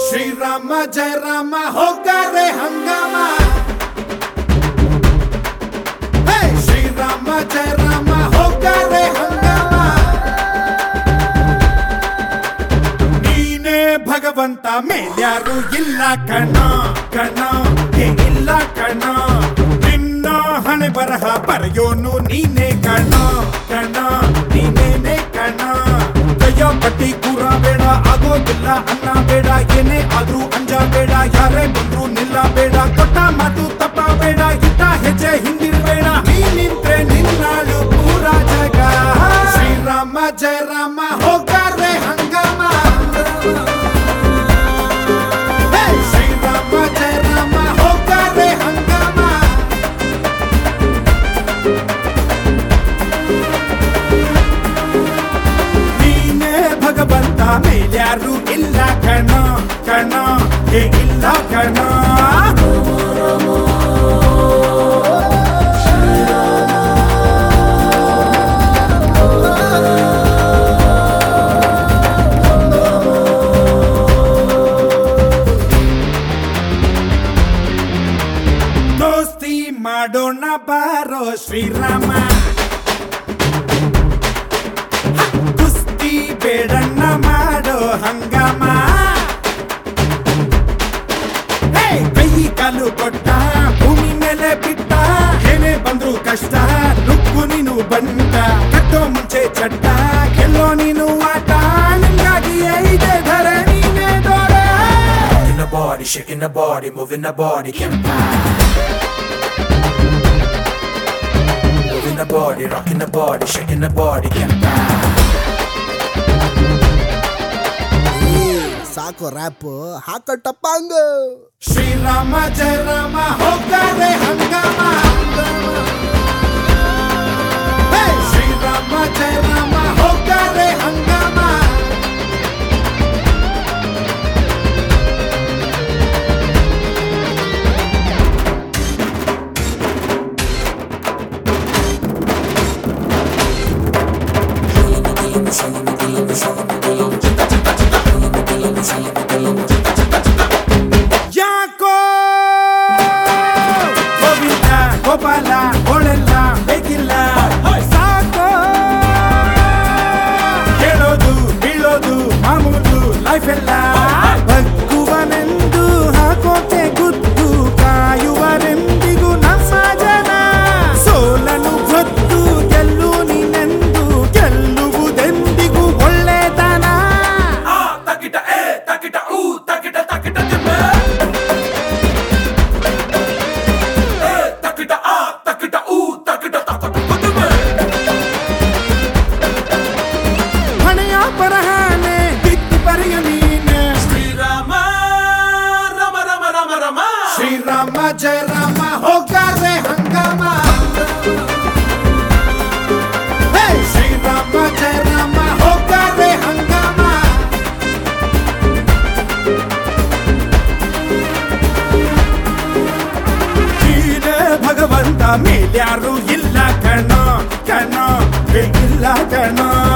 ಶ್ರೀರಾಮ ಜಯ ರಾಮ ಹೋಗಾರೆ ಹಂಗಾಮ ಶ್ರೀರಾಮ ಜಯ ರಾಮ ಹೋಗಾರೆ ಹಂಗಾಮ ನೀನೇ ಭಗವಂತ ಮೇಲ್ಯಾರು ಇಲ್ಲ ಕಣ ಕಣ ಇಲ್ಲ ಕಣ ನಿನ್ನ ಹಣೆ ಬರಹ ಬರೆಯೋನು ನೀನೇ ಕಣ ಕಣ ನೀನೇನೆ ಕಣ ಕೈಯ ಪಟ್ಟಿ ಕೂರ ಬೇಡ ಆಗೋದಿಲ್ಲ ಅನ್ನ ಬೇಡ ಏನೇ ಆದ್ರೂ ಅಂಜ ಬೇಡ ಯಾರೇ ಬಂದ್ರು ನಿಲ್ಲ ಬೇಡ ಕೊಟ್ಟ ಮಾತು ತಪ್ಪ ಬೇಡ ಇಟ್ಟ ಹೆಜ್ಜೆ ಹಿಂದಿರ್ಬೇಡ ನೀ ನಿಂತ್ರೆ ನಿನ್ನಾಳು ಪೂರ ಜಗ ಶ್ರೀರಾಮ ಜಯ ರಾಮ ಹೋಗಾರೆ ಹಂಗಾಮ ಶ್ರೀರಾಮ ಜಯ ರಾಮ ಹೋಗಾರೆ ಹಂಗಾಮ ನೀನೇ ಭಗವಂತ ಮೇಲ್ಯಾರು ಇಲ್ಲ ಕಣ ಕಣ ಇಲ್ಲ ಕಣ ದೋಸ್ತಿ ಮಾಡೋಣ ಬಾರೋ ಶ್ರೀರಾಮ ಕುಸ್ತಿ ಬೇಡಣ್ಣ ಮಾಡೋ ಹಂಗಾಮ ಕೈ ಕಾಲು ಕೊಟ್ಟ ಭೂಮಿ ಮೇಲೆ ಬಿಟ್ಟ ಏನೇ ಬಂದ್ರು ಕಷ್ಟ ನುಗ್ಗು ನೀನು ಬಂದ ಕಟ್ಟೋ ಮುಂಚೆ ಚಟ್ಟ ಗೆಲ್ಲೋ ನೀನು ಆಟ ನಿಂಗಾಗಿಯೇ ಇದೆ ಧರೆ ನೀನೇ ದೊರೆ the body, shaking the body, moving the body, can't moving the body, rocking the body, shaking the body, can't ಸಾಕು ರ್ಯಾಪ್ ಹಾಕೋ ಟಪ್ಪಾಂಗ ಶ್ರೀರಾಮ ಜಯ ರಾಮ ಹೋಗಾರೆ ಹಂಗಾಮ ಶ್ರೀರಾಮ ಜಯ ರಾಮ ಹೋಗಾರೆ ಹಂಗಾಮ ಯಾಕೋ ಗೋವಿಂದ ಗೋಪಾಲ ಓಳೆಲ್ಲ ಬೇಕಿಲ್ಲ ಸಾಕೋ ಕೇಳೋದು ಬೀಳೋದು ಮಾಮೂಲು ಲೈಫ್ ಎಲ್ಲ ಬಗ್ಗುವನೆಂದು ಹಾಕೋಕೆ ಗುದ್ದು ಕಾಯುವರೆಂದಿಗೂ ನಮ್ಮ ಜನ ಸೋಲನು ಗೊತ್ತು ಗೆಲ್ಲು ನೀನೆಂದು ಗೆಲ್ಲುವುದೆಂದಿಗೂ ಒಳ್ಳೆತನ ಹಣೆಯ ಬರಹಾನೆ ಬಿದ್ದು ಬರೆಯ ನೀನೆ ಶ್ರೀರಾಮ ರಮ ರಮ ರಮ ರಮ ಶ್ರೀರಾಮ ಜಯ ರಾಮ ಹೋಗಾರೆ ಹಂಗಾಮ ಶ್ರೀರಾಮ ಜಯ ರಾಮ ಹೋಗಾರೆ ಹಂಗಾಮ ನೀನೇ ಭಗವಂತ ಮೇಲ್ಯಾರು ಇಲ್ಲ ಕಣ ಕಣ ಇಲ್ಲ ಕಣ